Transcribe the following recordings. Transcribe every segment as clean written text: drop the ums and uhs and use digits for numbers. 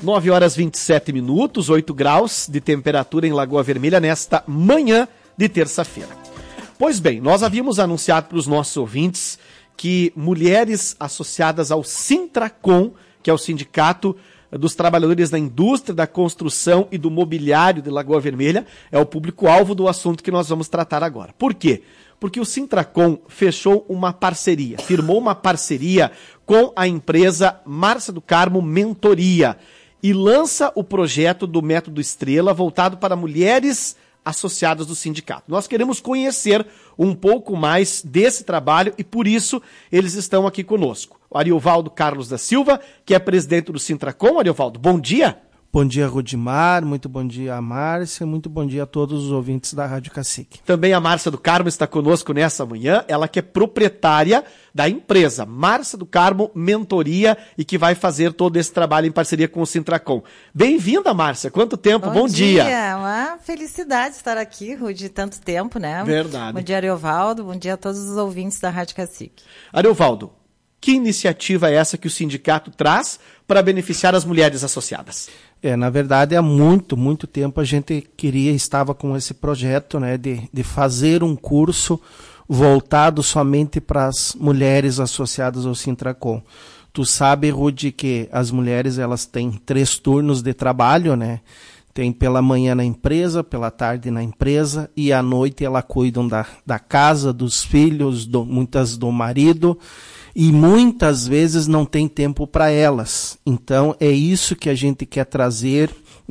9h27, 8 graus de temperatura em Lagoa Vermelha nesta manhã de terça-feira. Pois bem, nós havíamos anunciado para os nossos ouvintes que mulheres associadas ao Sintracom, que é o Sindicato dos Trabalhadores da Indústria, da Construção e do Mobiliário de Lagoa Vermelha, é o público-alvo do assunto que nós vamos tratar agora. Por quê? Porque o Sintracom firmou uma parceria com a empresa Márcia do Carmo Mentoria e lança o projeto do Método Estrela voltado para mulheres associadas do sindicato. Nós queremos conhecer um pouco mais desse trabalho e por isso eles estão aqui conosco. O Ariovaldo Carlos da Silva, que é presidente do Sintracom. Ariovaldo, bom dia. Bom dia, Rudimar, muito bom dia a Márcia, muito bom dia a todos os ouvintes da Rádio Cacique. Também a Márcia do Carmo está conosco nessa manhã, ela que é proprietária da empresa Márcia do Carmo Mentoria e que vai fazer todo esse trabalho em parceria com o Sintracom. Bem-vinda, Márcia, quanto tempo, bom dia. Bom dia, uma felicidade estar aqui, Rudi, tanto tempo, né? Verdade. Bom dia, Ariovaldo, bom dia a todos os ouvintes da Rádio Cacique. Ariovaldo, que iniciativa é essa que o sindicato traz para beneficiar as mulheres associadas? Na verdade, há muito tempo a gente estava com esse projeto, né, de fazer um curso voltado somente para as mulheres associadas ao Sintracom. Tu sabe, Rudy, que as mulheres elas têm 3 turnos de trabalho, né? Tem pela manhã na empresa, pela tarde na empresa e à noite elas cuidam da casa, dos filhos, muitas do marido. E muitas vezes não tem tempo para elas. Então é isso que a gente quer trazer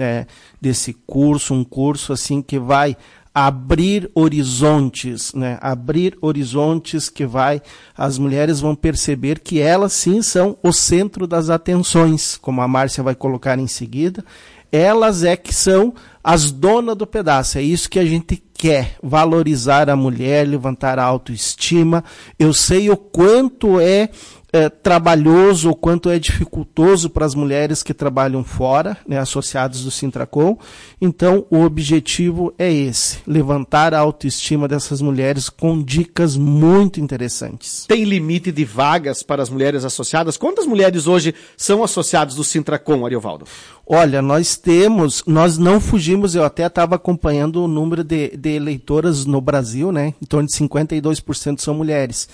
desse curso, um curso assim que vai abrir horizontes, né? Abrir horizontes que as mulheres vão perceber que elas sim são o centro das atenções, como a Márcia vai colocar em seguida. Elas é que são as donas do pedaço. É isso que a gente quer, valorizar a mulher, levantar a autoestima. Eu sei o quanto é trabalhoso, o quanto é dificultoso para as mulheres que trabalham fora, né, associadas do Sintracom. Então, o objetivo é esse, levantar a autoestima dessas mulheres com dicas muito interessantes. Tem limite de vagas para as mulheres associadas? Quantas mulheres hoje são associadas do Sintracom, Ariovaldo? Olha, nós não fugimos, eu até estava acompanhando o número de eleitoras no Brasil, né? Em torno de 52% são mulheres.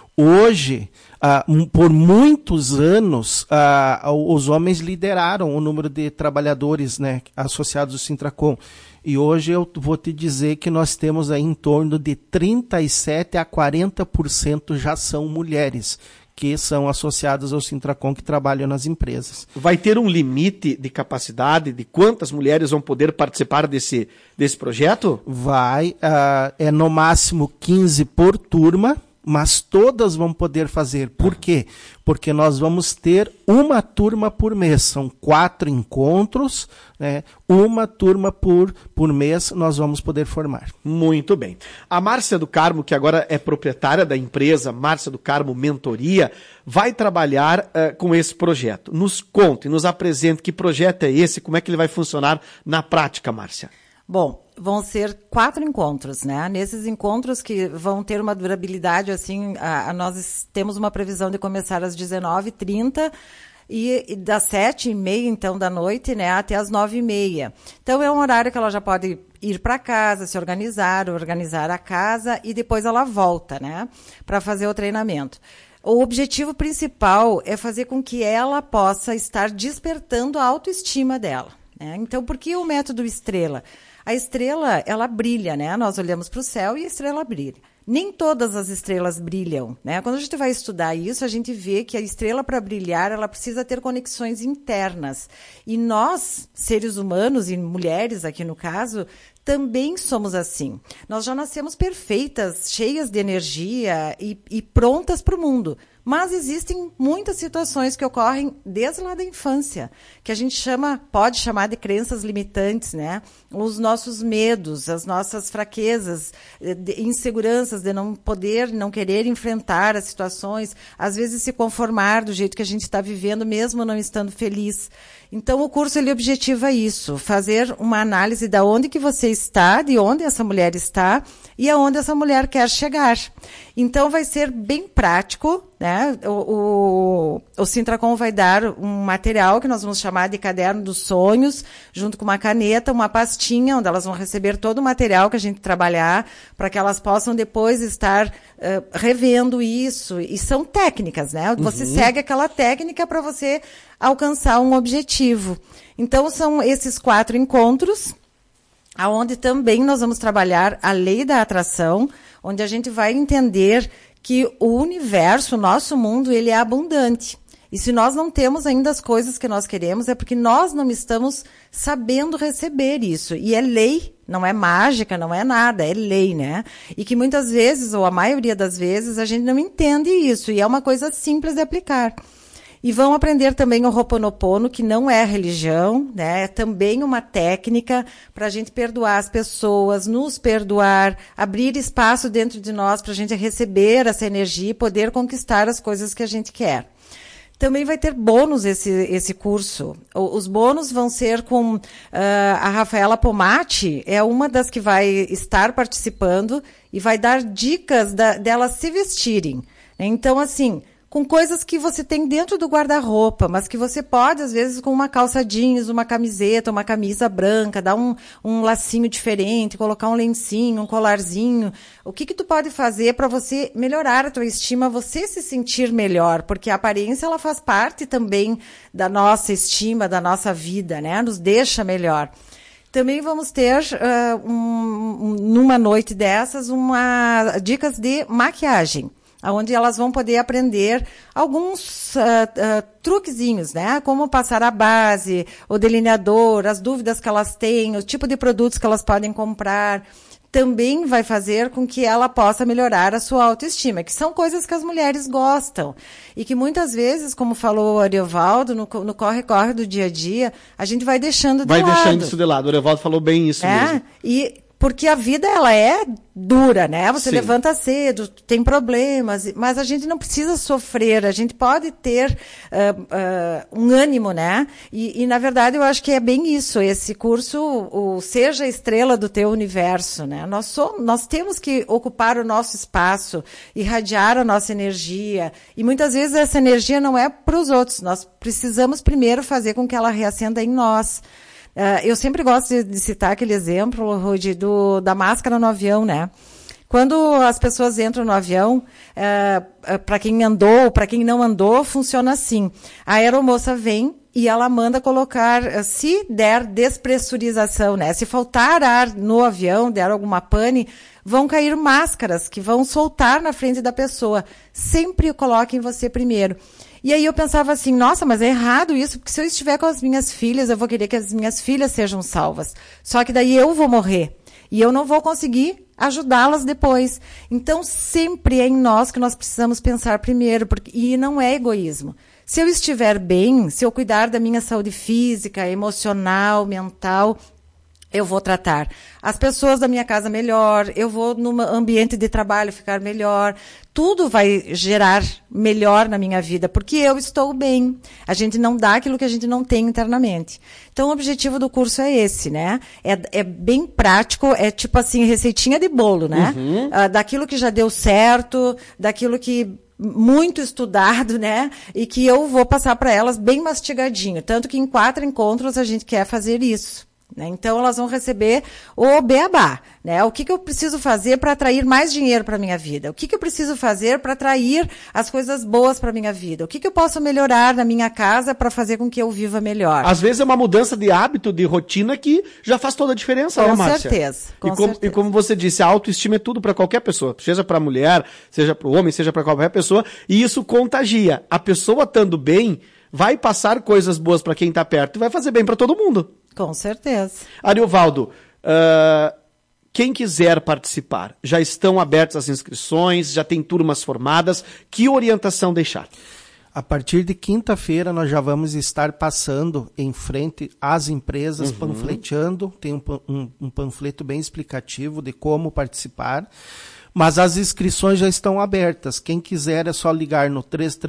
Hoje, por muitos anos, os homens lideraram o número de trabalhadores, né, associados ao Sintracom. E hoje eu vou te dizer que nós temos aí em torno de 37% a 40% já são mulheres que são associadas ao Sintracom, que trabalham nas empresas. Vai ter um limite de capacidade de quantas mulheres vão poder participar desse projeto? Vai, é no máximo 15 por turma, mas todas vão poder fazer. Por quê? Porque nós vamos ter uma turma por mês. São 4 encontros, né? Uma turma por mês nós vamos poder formar. Muito bem. A Márcia do Carmo, que agora é proprietária da empresa Márcia do Carmo Mentoria, vai trabalhar com esse projeto. Nos conte, nos apresente que projeto é esse, como é que ele vai funcionar na prática, Márcia? Bom, vão ser 4 encontros, né? Nesses encontros que vão ter uma durabilidade, assim, nós temos uma previsão de começar às 19h30 e das 7h30, então, da noite, né, até às 9h30. Então, é um horário que ela já pode ir para casa, se organizar a casa e depois ela volta, né, para fazer o treinamento. O objetivo principal é fazer com que ela possa estar despertando a autoestima dela, né? Então, por que o método Estrela? A estrela, ela brilha, né? Nós olhamos para o céu e a estrela brilha. Nem todas as estrelas brilham, né? Quando a gente vai estudar isso, a gente vê que a estrela, para brilhar, ela precisa ter conexões internas. E nós, seres humanos e mulheres aqui no caso, também somos assim. Nós já nascemos perfeitas, cheias de energia e prontas para o mundo. Mas existem muitas situações que ocorrem desde lá da infância, que a gente pode chamar de crenças limitantes, né? Os nossos medos, as nossas fraquezas, inseguranças de não querer enfrentar as situações, às vezes se conformar do jeito que a gente está vivendo, mesmo não estando feliz. Então, o curso ele objetiva isso, fazer uma análise de onde que você está, de onde essa mulher está e aonde essa mulher quer chegar. Então, vai ser bem prático, né? O Sintracom vai dar um material que nós vamos chamar de Caderno dos Sonhos, junto com uma caneta, uma pastinha, onde elas vão receber todo o material que a gente trabalhar, para que elas possam depois estar revendo isso. E são técnicas, né? Você segue aquela técnica para você alcançar um objetivo. Então, são esses 4 encontros, aonde também nós vamos trabalhar a lei da atração, onde a gente vai entender que o universo, o nosso mundo, ele é abundante. E se nós não temos ainda as coisas que nós queremos, é porque nós não estamos sabendo receber isso. E é lei, não é mágica, não é nada, é lei, né? E que muitas vezes, ou a maioria das vezes, a gente não entende isso. E é uma coisa simples de aplicar. E vão aprender também o Ho'oponopono, que não é religião, né? É também uma técnica para a gente perdoar as pessoas, nos perdoar, abrir espaço dentro de nós para a gente receber essa energia e poder conquistar as coisas que a gente quer. Também vai ter bônus esse curso. Os bônus vão ser com a Rafaela Pomati, é uma das que vai estar participando e vai dar dicas delas se vestirem. Então, assim, com coisas que você tem dentro do guarda-roupa, mas que você pode, às vezes, com uma calça jeans, uma camiseta, uma camisa branca, dar um lacinho diferente, colocar um lencinho, um colarzinho. O que tu pode fazer para você melhorar a tua estima, você se sentir melhor? Porque a aparência, ela faz parte também da nossa estima, da nossa vida, né? Nos deixa melhor. Também vamos ter, numa noite dessas, dicas de maquiagem, onde elas vão poder aprender alguns truquezinhos, né? Como passar a base, o delineador, as dúvidas que elas têm, o tipo de produtos que elas podem comprar. Também vai fazer com que ela possa melhorar a sua autoestima, que são coisas que as mulheres gostam. E que muitas vezes, como falou o Ariovaldo, no corre-corre do dia a dia, a gente vai deixando de lado. Vai deixando isso de lado. O Ariovaldo falou bem isso mesmo. Porque a vida, ela é dura, né? Você Sim. levanta cedo, tem problemas, mas a gente não precisa sofrer, a gente pode ter um ânimo, né? E, na verdade, eu acho que é bem isso, esse curso, seja a estrela do teu universo, né? Nós temos que ocupar o nosso espaço, irradiar a nossa energia, e muitas vezes essa energia não é para os outros, nós precisamos primeiro fazer com que ela reacenda em nós. Eu sempre gosto de citar aquele exemplo, Rudy, da máscara no avião, né? Quando as pessoas entram no avião, para quem andou, para quem não andou, funciona assim. A aeromoça vem e ela manda colocar, se der despressurização, né? Se faltar ar no avião, der alguma pane, vão cair máscaras que vão soltar na frente da pessoa. Sempre coloquem você primeiro. E aí eu pensava assim, nossa, mas é errado isso, porque se eu estiver com as minhas filhas, eu vou querer que as minhas filhas sejam salvas. Só que daí eu vou morrer. E eu não vou conseguir ajudá-las depois. Então, sempre é em nós que nós precisamos pensar primeiro, e não é egoísmo. Se eu estiver bem, se eu cuidar da minha saúde física, emocional, mental, eu vou tratar as pessoas da minha casa melhor, eu vou no ambiente de trabalho ficar melhor, tudo vai gerar melhor na minha vida, porque eu estou bem. A gente não dá aquilo que a gente não tem internamente. Então, o objetivo do curso é esse, né? É bem prático, é tipo assim, receitinha de bolo, né? Daquilo que já deu certo, daquilo que muito estudado, né? E que eu vou passar para elas bem mastigadinho. Tanto que em 4 encontros a gente quer fazer isso. Então, elas vão receber o beabá, né? O que eu preciso fazer para atrair mais dinheiro para a minha vida? O que eu preciso fazer para atrair as coisas boas para a minha vida? O que eu posso melhorar na minha casa para fazer com que eu viva melhor? Às vezes é uma mudança de hábito, de rotina, que já faz toda a diferença, né, Márcia? Com certeza. E como você disse, a autoestima é tudo para qualquer pessoa. Seja para a mulher, seja para o homem, seja para qualquer pessoa. E isso contagia. A pessoa estando bem, vai passar coisas boas para quem está perto e vai fazer bem para todo mundo. Com certeza. Ariovaldo, quem quiser participar, já estão abertas as inscrições, já tem turmas formadas, que orientação deixar? A partir de quinta-feira nós já vamos estar passando em frente às empresas, panfleteando, tem um panfleto bem explicativo de como participar, mas as inscrições já estão abertas. Quem quiser é só ligar no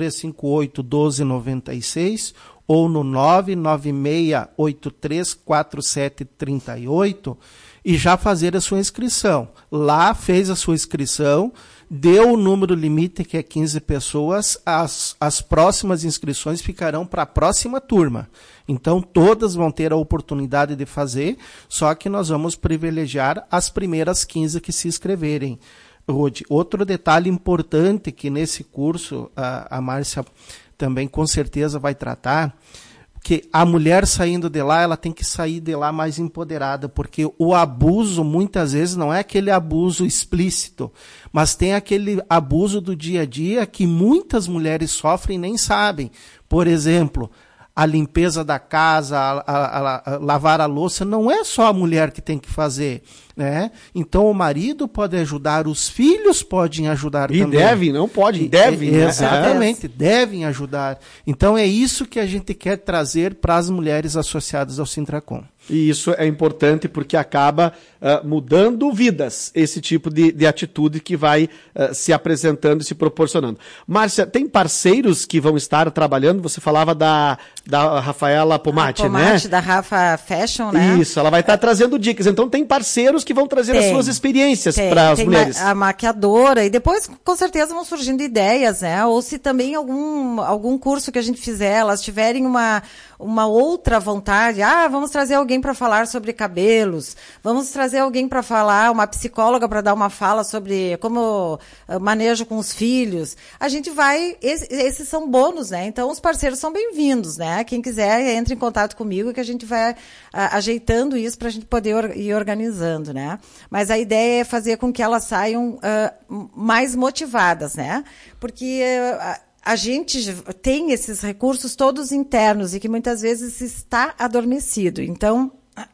3358-1296 ou no 996834738 e já fazer a sua inscrição. Lá fez a sua inscrição, deu o número limite, que é 15 pessoas, as próximas inscrições ficarão para a próxima turma. Então, todas vão ter a oportunidade de fazer, só que nós vamos privilegiar as primeiras 15 que se inscreverem. Outro detalhe importante que nesse curso a Márcia também com certeza vai tratar, que a mulher saindo de lá, ela tem que sair de lá mais empoderada, porque o abuso muitas vezes não é aquele abuso explícito, mas tem aquele abuso do dia a dia que muitas mulheres sofrem e nem sabem. Por exemplo, a limpeza da casa, a lavar a louça, não é só a mulher que tem que fazer, né? Então o marido pode ajudar, os filhos podem ajudar e também. E devem, não podem, devem. Né? Exatamente, devem ajudar. Então é isso que a gente quer trazer para as mulheres associadas ao Sintracom. E isso é importante porque acaba mudando vidas, esse tipo de atitude que vai se apresentando e se proporcionando. Márcia, tem parceiros que vão estar trabalhando? Você falava da Rafaela Pomati, né? Pomati, da Rafa Fashion, né? Isso, ela vai estar trazendo dicas. Então tem parceiros que vão trazer as suas experiências para as mulheres. A maquiadora, e depois com certeza vão surgindo ideias, né? Ou se também algum curso que a gente fizer, elas tiverem uma outra vontade, vamos trazer alguém para falar sobre cabelos, vamos trazer alguém para falar, uma psicóloga para dar uma fala sobre como manejo com os filhos. A gente vai, esses são bônus, né? Então os parceiros são bem-vindos, né? Quem quiser, entre em contato comigo que a gente vai ajeitando isso para a gente poder ir organizando, né? Mas a ideia é fazer com que elas saiam mais motivadas, né? Porque a gente tem esses recursos todos internos e que muitas vezes está adormecido. Então,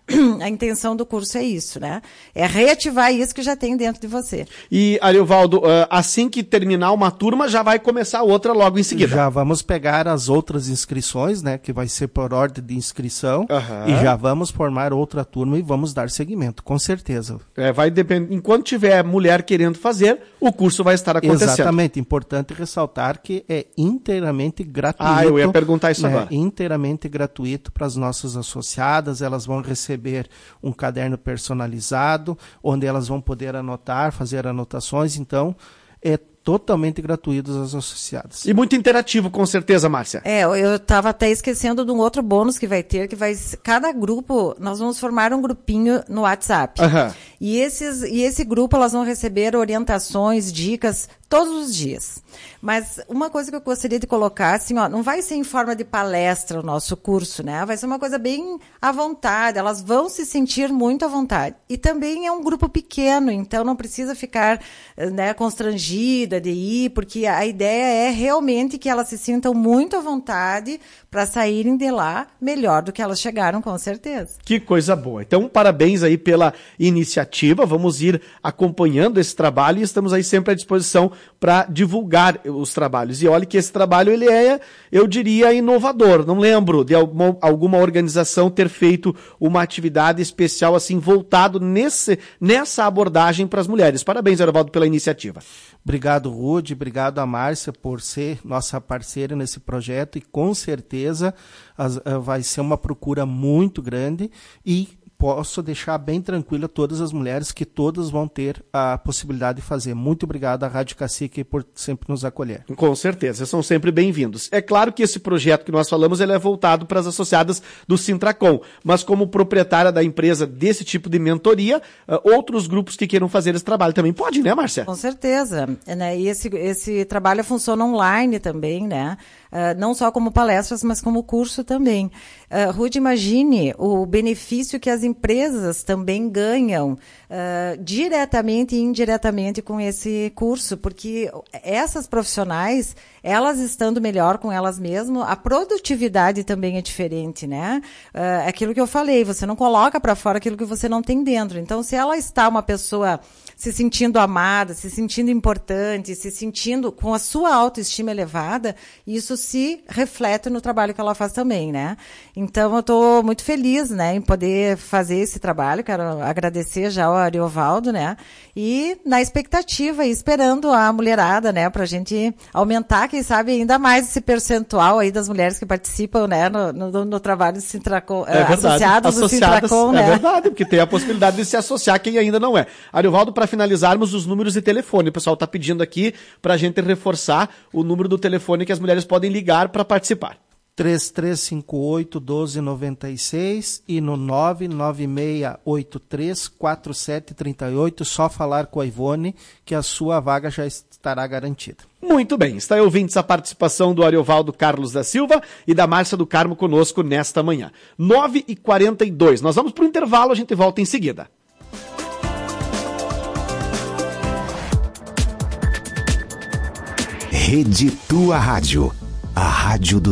a intenção do curso é isso, né? É reativar isso que já tem dentro de você. E, Ariovaldo, assim que terminar uma turma, já vai começar outra logo em seguida. Já vamos pegar as outras inscrições, né? Que vai ser por ordem de inscrição. E já vamos formar outra turma e vamos dar seguimento, com certeza. Vai depender. Enquanto tiver mulher querendo fazer, o curso vai estar acontecendo. Exatamente. Importante ressaltar que é inteiramente gratuito. Eu ia perguntar isso agora. Inteiramente gratuito para as nossas associadas. Elas vão receber um caderno personalizado, onde elas vão poder anotar, fazer anotações. Então, é totalmente gratuito às associadas. E muito interativo, com certeza, Márcia. Eu estava até esquecendo de um outro bônus que vai ter, cada grupo, nós vamos formar um grupinho no WhatsApp. E esse grupo, elas vão receber orientações, dicas, todos os dias. Mas uma coisa que eu gostaria de colocar, assim, não vai ser em forma de palestra o nosso curso, né? Vai ser uma coisa bem à vontade, elas vão se sentir muito à vontade. E também é um grupo pequeno, então não precisa ficar, né, constrangida de ir, porque a ideia é realmente que elas se sintam muito à vontade para saírem de lá melhor do que elas chegaram, com certeza. Que coisa boa. Então, parabéns aí pela iniciativa, vamos ir acompanhando esse trabalho e estamos aí sempre à disposição para divulgar os trabalhos. E olha que esse trabalho, ele é, eu diria, inovador. Não lembro de alguma organização ter feito uma atividade especial assim, voltado nessa abordagem para as mulheres. Parabéns, Ariovaldo, pela iniciativa. Obrigado, Rude. Obrigado a Márcia por ser nossa parceira nesse projeto e com certeza vai ser uma procura muito grande e posso deixar bem tranquila todas as mulheres que todas vão ter a possibilidade de fazer. Muito obrigado à Rádio Cacique por sempre nos acolher. Com certeza, são sempre bem-vindos. É claro que esse projeto que nós falamos, ele é voltado para as associadas do Sintracom, mas como proprietária da empresa desse tipo de mentoria, outros grupos que queiram fazer esse trabalho também pode, né, Márcia? Com certeza, né? E esse trabalho funciona online também, né? Não só como palestras, mas como curso também. Rude, imagine o benefício que as empresas também ganham diretamente e indiretamente com esse curso, porque essas profissionais, elas estando melhor com elas mesmas, a produtividade também é diferente, né? Aquilo que eu falei, você não coloca para fora aquilo que você não tem dentro. Então, se ela está uma pessoa se sentindo amada, se sentindo importante, se sentindo com a sua autoestima elevada, isso se reflete no trabalho que ela faz também, né? Então, eu estou muito feliz, né, em poder fazer esse trabalho. Quero agradecer já ao Ariovaldo, né? E na expectativa, esperando a mulherada, né, pra gente aumentar, quem sabe, ainda mais esse percentual aí das mulheres que participam, né, no trabalho do Sintracom, associados do Sintracom, né? É verdade, porque tem a possibilidade de se associar quem ainda não é. Ariovaldo, para finalizarmos, os números de telefone. O pessoal está pedindo aqui para a gente reforçar o número do telefone que as mulheres podem ligar para participar. 3358-1296 e no 99683-4738, só falar com a Ivone que a sua vaga já estará garantida. Muito bem, está aí, ouvintes, a participação do Ariovaldo Carlos da Silva e da Márcia do Carmo conosco nesta manhã. 9h42, nós vamos para o intervalo, a gente volta em seguida. Rede Tua Rádio, a rádio do